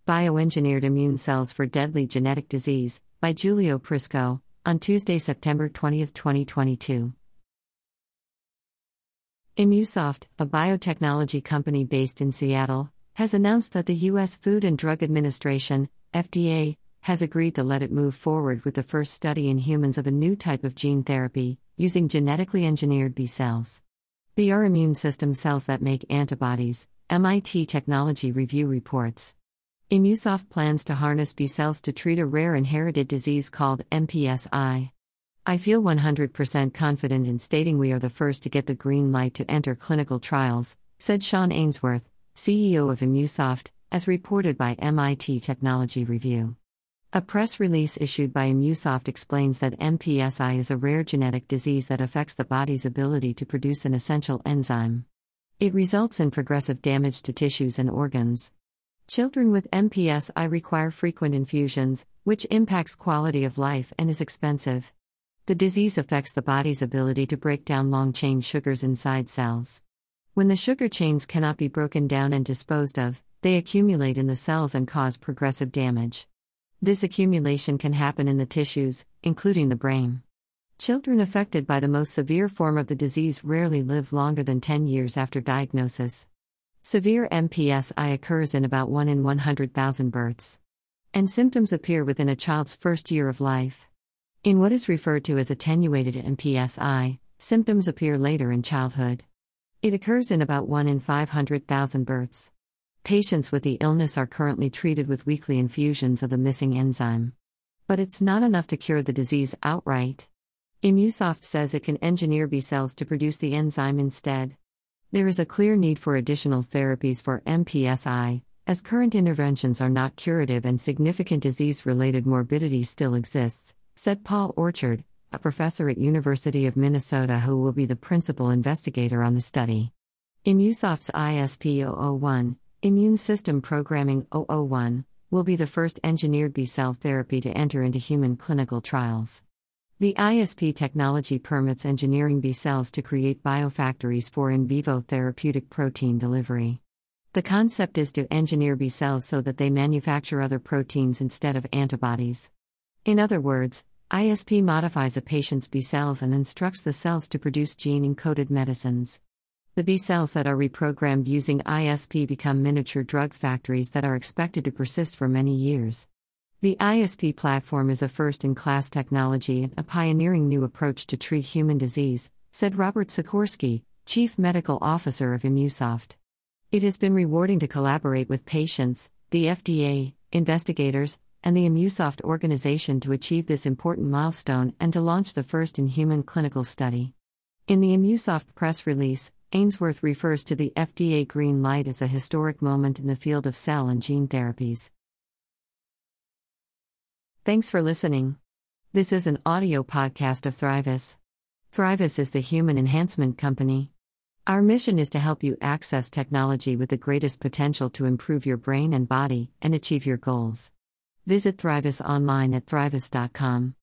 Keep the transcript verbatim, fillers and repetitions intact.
Bioengineered Immune Cells for Deadly Genetic Disease, by Giulio Prisco, on Tuesday, September twentieth, twenty twenty-two. ImmuSoft, a biotechnology company based in Seattle, has announced that the U S Food and Drug Administration, F D A, has agreed to let it move forward with the first study in humans of a new type of gene therapy, using genetically engineered B cells. The Our immune system cells that make antibodies, M I T Technology Review reports. ImmuSoft plans to harness B cells to treat a rare inherited disease called M P S I. I feel one hundred percent confident in stating we are the first to get the green light to enter clinical trials, said Sean Ainsworth, C E O of ImmuSoft, as reported by M I T Technology Review. A press release issued by ImmuSoft explains that M P S I is a rare genetic disease that affects the body's ability to produce an essential enzyme. It results in progressive damage to tissues and organs. Children with M P S I require frequent infusions, which impacts quality of life and is expensive. The disease affects the body's ability to break down long-chain sugars inside cells. When the sugar chains cannot be broken down and disposed of, they accumulate in the cells and cause progressive damage. This accumulation can happen in the tissues, including the brain. Children affected by the most severe form of the disease rarely live longer than ten years after diagnosis. Severe M P S I occurs in about one in one hundred thousand births. And symptoms appear within a child's first year of life. In what is referred to as attenuated M P S I, symptoms appear later in childhood. It occurs in about one in five hundred thousand births. Patients with the illness are currently treated with weekly infusions of the missing enzyme. But it's not enough to cure the disease outright. ImmuSoft says it can engineer B cells to produce the enzyme instead. There is a clear need for additional therapies for M P S I, as current interventions are not curative and significant disease-related morbidity still exists, said Paul Orchard, a professor at University of Minnesota who will be the principal investigator on the study. ImmuSoft's I S P zero zero one, Immune System Programming zero zero one, will be the first engineered B-cell therapy to enter into human clinical trials. The I S P technology permits engineering B cells to create biofactories for in vivo therapeutic protein delivery. The concept is to engineer B cells so that they manufacture other proteins instead of antibodies. In other words, I S P modifies a patient's B cells and instructs the cells to produce gene-encoded medicines. The B cells that are reprogrammed using I S P become miniature drug factories that are expected to persist for many years. The I S P platform is a first-in-class technology and a pioneering new approach to treat human disease, said Robert Sikorsky, Chief Medical Officer of ImmuSoft. It has been rewarding to collaborate with patients, the F D A, investigators, and the ImmuSoft organization to achieve this important milestone and to launch the first-in-human clinical study. In the ImmuSoft press release, Ainsworth refers to the F D A green light as a historic moment in the field of cell and gene therapies. Thanks for listening. This is an audio podcast of Thrivus. Thrivus is the human enhancement company. Our mission is to help you access technology with the greatest potential to improve your brain and body and achieve your goals. Visit Thrivus online at thrivus dot com.